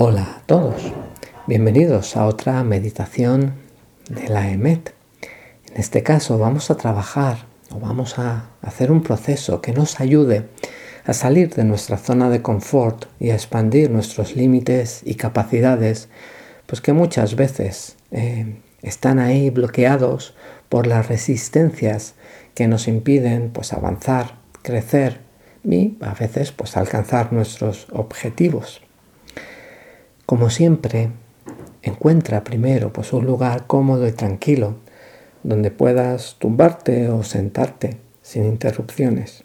Hola a todos, bienvenidos a otra meditación de la EMET. En este caso vamos a trabajar o vamos a hacer un proceso que nos ayude a salir de nuestra zona de confort y a expandir nuestros límites y capacidades, pues que muchas veces están ahí bloqueados por las resistencias que nos impiden pues avanzar, crecer y a veces pues alcanzar nuestros objetivos. Como siempre, encuentra primero pues un lugar cómodo y tranquilo donde puedas tumbarte o sentarte sin interrupciones.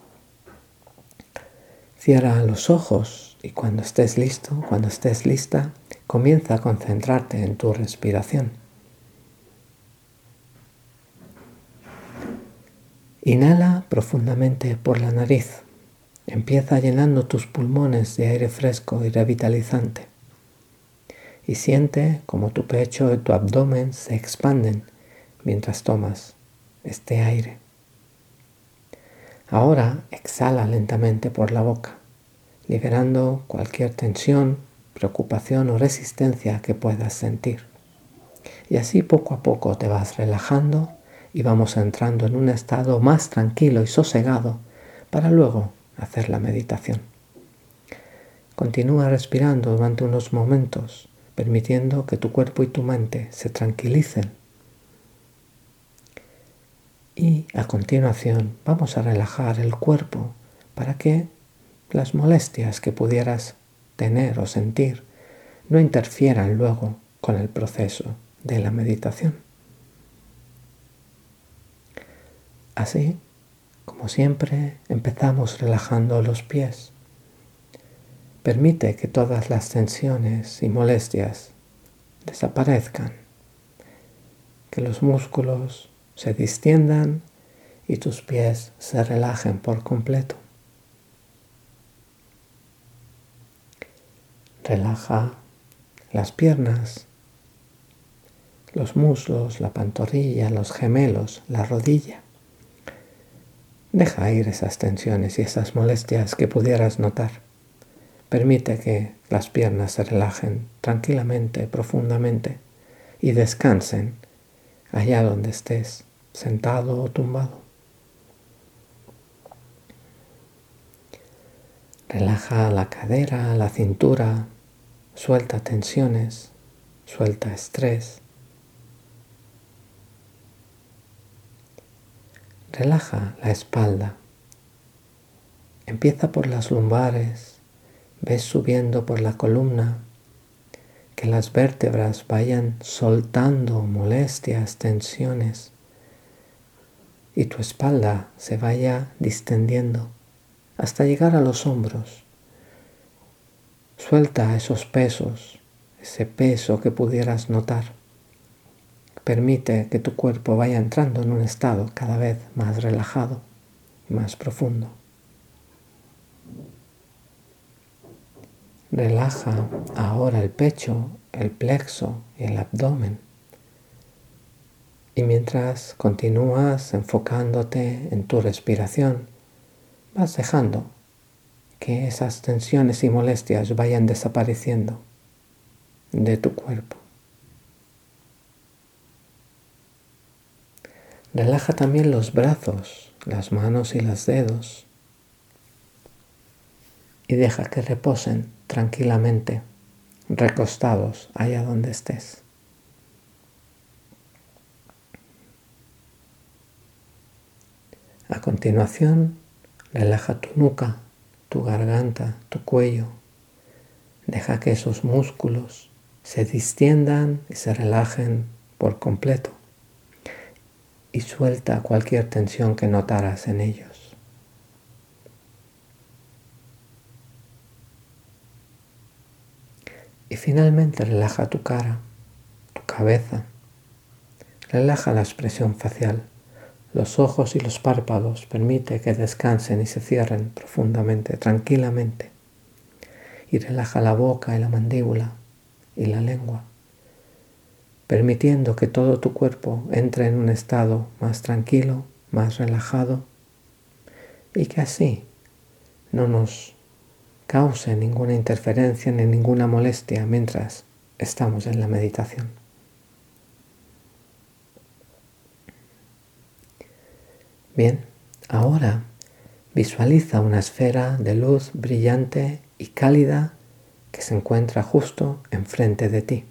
Cierra los ojos y cuando estés listo, cuando estés lista, comienza a concentrarte en tu respiración. Inhala profundamente por la nariz. Empieza llenando tus pulmones de aire fresco y revitalizante. Y siente como tu pecho y tu abdomen se expanden mientras tomas este aire. Ahora exhala lentamente por la boca, liberando cualquier tensión, preocupación o resistencia que puedas sentir. Y así poco a poco te vas relajando y vamos entrando en un estado más tranquilo y sosegado para luego hacer la meditación. Continúa respirando durante unos momentos, permitiendo que tu cuerpo y tu mente se tranquilicen. Y a continuación vamos a relajar el cuerpo para que las molestias que pudieras tener o sentir no interfieran luego con el proceso de la meditación. Así, como siempre, empezamos relajando los pies. Permite que todas las tensiones y molestias desaparezcan, que los músculos se distiendan y tus pies se relajen por completo. Relaja las piernas, los muslos, la pantorrilla, los gemelos, la rodilla. Deja ir esas tensiones y esas molestias que pudieras notar. Permite que las piernas se relajen tranquilamente, profundamente y descansen allá donde estés, sentado o tumbado. Relaja la cadera, la cintura, suelta tensiones, suelta estrés. Relaja la espalda. Empieza por las lumbares, ves subiendo por la columna, que las vértebras vayan soltando molestias, tensiones y tu espalda se vaya distendiendo hasta llegar a los hombros. Suelta esos pesos, ese peso que pudieras notar. Permite que tu cuerpo vaya entrando en un estado cada vez más relajado, más profundo. Relaja ahora el pecho, el plexo y el abdomen. Y mientras continúas enfocándote en tu respiración, vas dejando que esas tensiones y molestias vayan desapareciendo de tu cuerpo. Relaja también los brazos, las manos y los dedos y deja que reposen tranquilamente, recostados allá donde estés. A continuación, relaja tu nuca, tu garganta, tu cuello. Deja que esos músculos se distiendan y se relajen por completo. Y suelta cualquier tensión que notaras en ellos. Y finalmente relaja tu cara, tu cabeza. Relaja la expresión facial. Los ojos y los párpados permite que descansen y se cierren profundamente, tranquilamente. Y relaja la boca y la mandíbula y la lengua, permitiendo que todo tu cuerpo entre en un estado más tranquilo, más relajado y que así no nos cause ninguna interferencia ni ninguna molestia mientras estamos en la meditación. Bien, ahora visualiza una esfera de luz brillante y cálida que se encuentra justo enfrente de ti.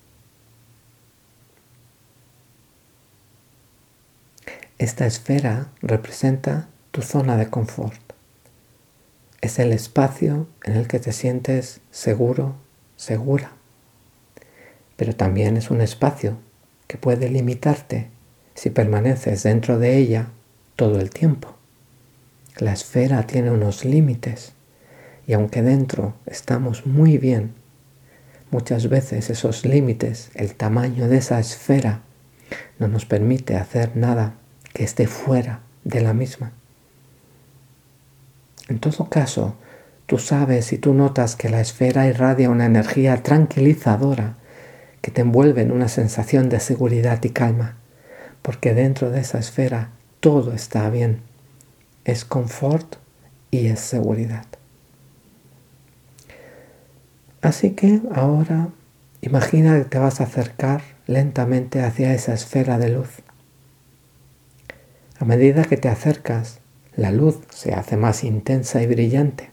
Esta esfera representa tu zona de confort. Es el espacio en el que te sientes seguro, segura. Pero también es un espacio que puede limitarte si permaneces dentro de ella todo el tiempo. La esfera tiene unos límites y aunque dentro estamos muy bien, muchas veces esos límites, el tamaño de esa esfera, no nos permite hacer nada que esté fuera de la misma. En todo caso, tú sabes y tú notas que la esfera irradia una energía tranquilizadora que te envuelve en una sensación de seguridad y calma, porque dentro de esa esfera todo está bien. Es confort y es seguridad. Así que ahora imagina que te vas a acercar lentamente hacia esa esfera de luz. A medida que te acercas, la luz se hace más intensa y brillante.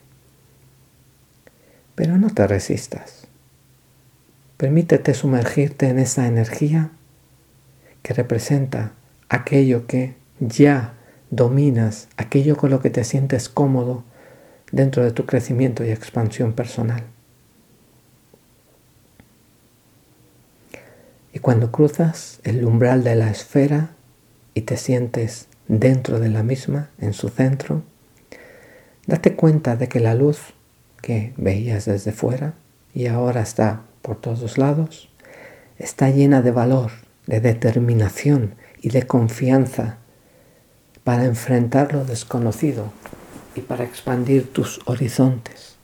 Pero no te resistas. Permítete sumergirte en esa energía que representa aquello que ya dominas, aquello con lo que te sientes cómodo dentro de tu crecimiento y expansión personal. Y cuando cruzas el umbral de la esfera y te sientes dentro de la misma, en su centro, date cuenta de que la luz que veías desde fuera y ahora está por todos lados, está llena de valor, de determinación y de confianza para enfrentar lo desconocido y para expandir tus horizontes.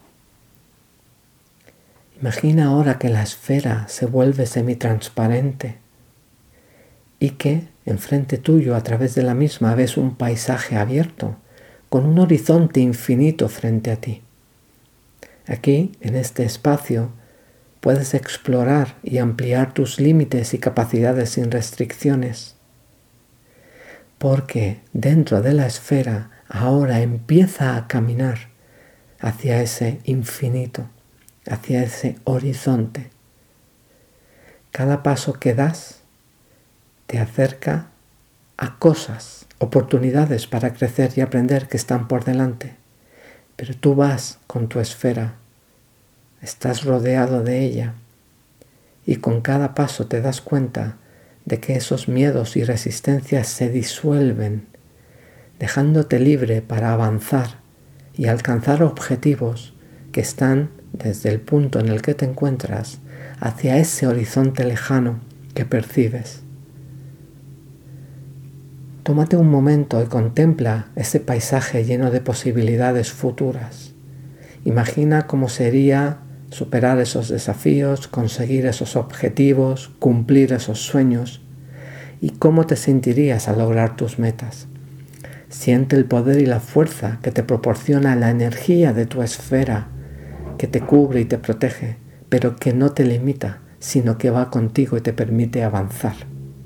Imagina ahora que la esfera se vuelve semitransparente y que enfrente tuyo, a través de la misma, ves un paisaje abierto con un horizonte infinito frente a ti. Aquí, en este espacio, puedes explorar y ampliar tus límites y capacidades sin restricciones, porque dentro de la esfera ahora empieza a caminar hacia ese infinito, hacia ese horizonte. Cada paso que das te acerca a cosas, oportunidades para crecer y aprender que están por delante. Pero tú vas con tu esfera, estás rodeado de ella y con cada paso te das cuenta de que esos miedos y resistencias se disuelven, dejándote libre para avanzar y alcanzar objetivos que están desde el punto en el que te encuentras hacia ese horizonte lejano que percibes. Tómate un momento y contempla ese paisaje lleno de posibilidades futuras. Imagina cómo sería superar esos desafíos, conseguir esos objetivos, cumplir esos sueños y cómo te sentirías al lograr tus metas. Siente el poder y la fuerza que te proporciona la energía de tu esfera, que te cubre y te protege, pero que no te limita, sino que va contigo y te permite avanzar.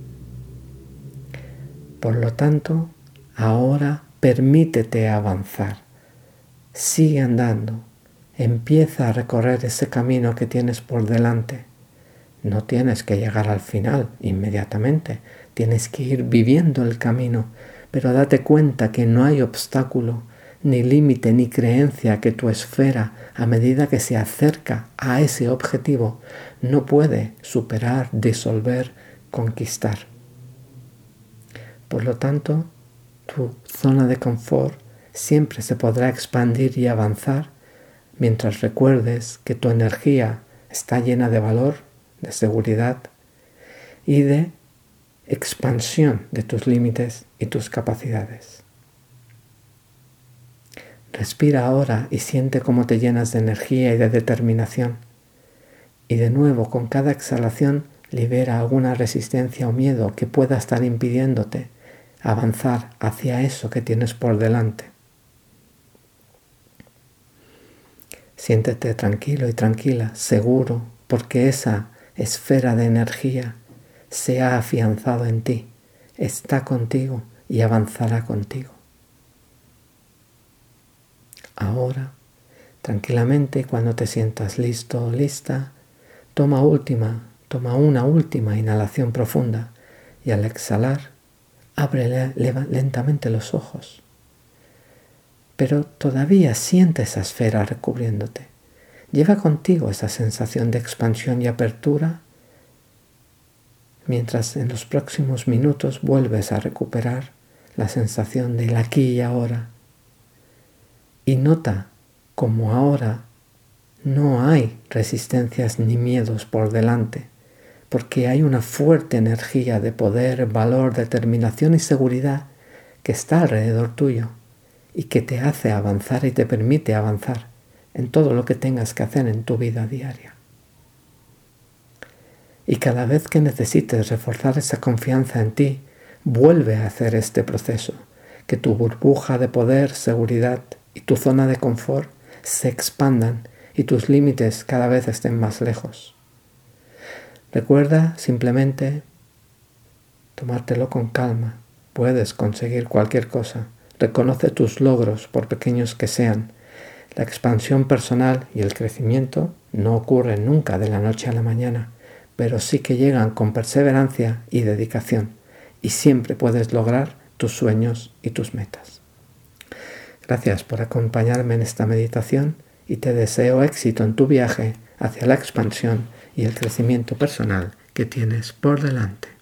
Por lo tanto, ahora permítete avanzar. Sigue andando. Empieza a recorrer ese camino que tienes por delante. No tienes que llegar al final inmediatamente. Tienes que ir viviendo el camino. Pero date cuenta que no hay obstáculo, ni límite, ni creencia que tu esfera, a medida que se acerca a ese objetivo, no puede superar, disolver, conquistar. Por lo tanto, tu zona de confort siempre se podrá expandir y avanzar mientras recuerdes que tu energía está llena de valor, de seguridad y de expansión de tus límites y tus capacidades. Respira ahora y siente cómo te llenas de energía y de determinación. Y de nuevo, con cada exhalación, libera alguna resistencia o miedo que pueda estar impidiéndote avanzar hacia eso que tienes por delante. Siéntete tranquilo y tranquila, seguro, porque esa esfera de energía se ha afianzado en ti, está contigo y avanzará contigo. Ahora, tranquilamente, cuando te sientas listo o lista, toma una última inhalación profunda y al exhalar, abre lentamente los ojos. Pero todavía siente esa esfera recubriéndote. Lleva contigo esa sensación de expansión y apertura mientras en los próximos minutos vuelves a recuperar la sensación del aquí y ahora. Y nota cómo ahora no hay resistencias ni miedos por delante, porque hay una fuerte energía de poder, valor, determinación y seguridad que está alrededor tuyo y que te hace avanzar y te permite avanzar en todo lo que tengas que hacer en tu vida diaria. Y cada vez que necesites reforzar esa confianza en ti, vuelve a hacer este proceso, que tu burbuja de poder, seguridad y tu zona de confort se expandan y tus límites cada vez estén más lejos. Recuerda simplemente tomártelo con calma. Puedes conseguir cualquier cosa. Reconoce tus logros, por pequeños que sean. La expansión personal y el crecimiento no ocurren nunca de la noche a la mañana, pero sí que llegan con perseverancia y dedicación, y siempre puedes lograr tus sueños y tus metas. Gracias por acompañarme en esta meditación y te deseo éxito en tu viaje hacia la expansión y el crecimiento personal que tienes por delante.